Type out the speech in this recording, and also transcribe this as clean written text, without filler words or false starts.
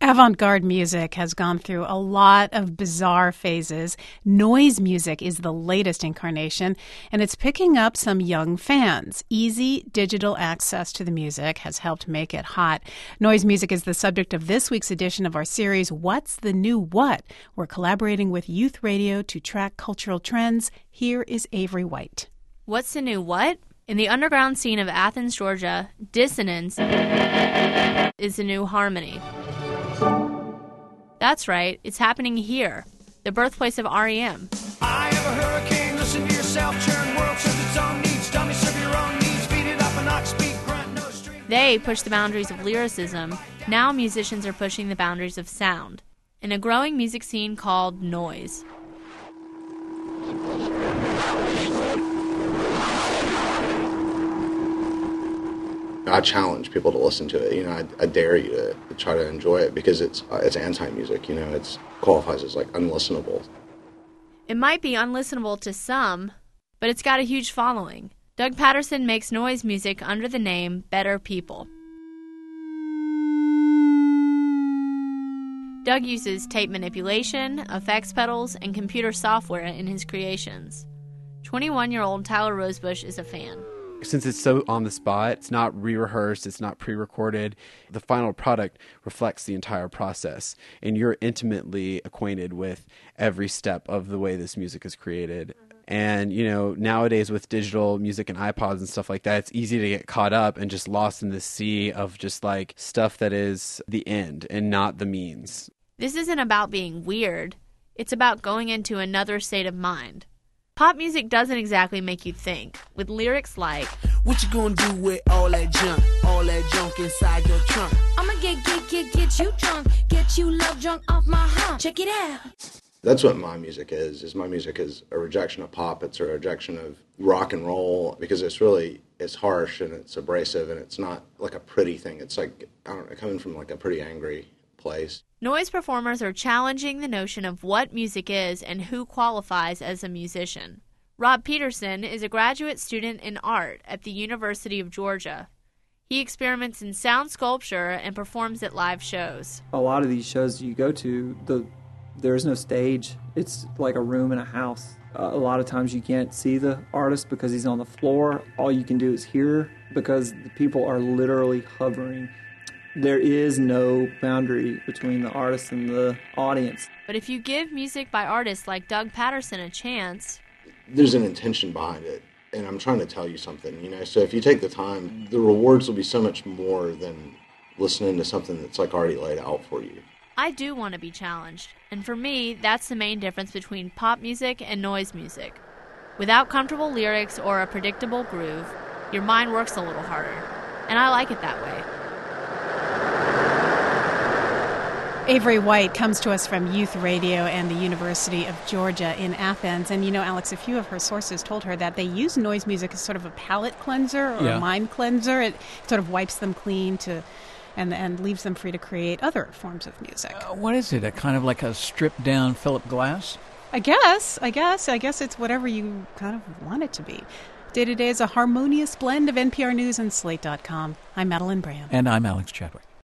Avant-garde music has gone through a lot of bizarre phases. Noise music is the latest incarnation, and it's picking up some young fans. Easy digital access to the music has helped make it hot. Noise music is the subject of this week's edition of our series, What's the New What? We're collaborating with Youth Radio to track cultural trends. Here is Avery White. What's the new what? In the underground scene of Athens, Georgia, dissonance is the new harmony. That's right, it's happening here, the birthplace of REM. I have a hurricane, listen to yourself, churn world serves its own needs, dummy serve your own needs, beat it up and ox, speak, grunt, no stream. They push the boundaries of lyricism. Now musicians are pushing the boundaries of sound, in a growing music scene called noise. I challenge people to listen to it. I dare you to try to enjoy it because it's anti-music. It qualifies as like unlistenable. It might be unlistenable to some, but it's got a huge following. Doug Patterson makes noise music under the name Better People. Doug uses tape manipulation, effects pedals, and computer software in his creations. 21-year-old Tyler Rosebush is a fan. Since it's so on the spot, it's not re-rehearsed, it's not pre-recorded, the final product reflects the entire process, and you're intimately acquainted with every step of the way this music is created. And, nowadays with digital music and iPods and stuff like that, it's easy to get caught up and just lost in the sea of just like stuff that is the end and not the means. This isn't about being weird. It's about going into another state of mind. Pop music doesn't exactly make you think, with lyrics like, what you gonna do with all that junk inside your trunk? I'ma get you drunk, get you love drunk off my hump. Check it out. That's what my music is my music is a rejection of pop. It's a rejection of rock and roll because it's harsh and it's abrasive and it's not like a pretty thing. It's like, coming from like a pretty angry place. Noise performers are challenging the notion of what music is and who qualifies as a musician. Rob Peterson is a graduate student in art at the University of Georgia. He experiments in sound sculpture and performs at live shows. A lot of these shows you go to, there's no stage. It's like a room in a house. A lot of times you can't see the artist because he's on the floor. All you can do is hear because the people are literally hovering. There is no boundary between the artist and the audience. But if you give music by artists like Doug Patterson a chance... There's an intention behind it, and I'm trying to tell you something, So if you take the time, the rewards will be so much more than listening to something that's like already laid out for you. I do want to be challenged, and for me, that's the main difference between pop music and noise music. Without comfortable lyrics or a predictable groove, your mind works a little harder, and I like it that way. Avery White comes to us from Youth Radio and the University of Georgia in Athens. And, Alex, a few of her sources told her that they use noise music as sort of a palate cleanser or a mind cleanser. It sort of wipes them clean and leaves them free to create other forms of music. What is it? A kind of like a stripped-down Philip Glass? I guess it's whatever you kind of want it to be. Day to Day is a harmonious blend of NPR News and Slate.com. I'm Madeline Brand. And I'm Alex Chadwick.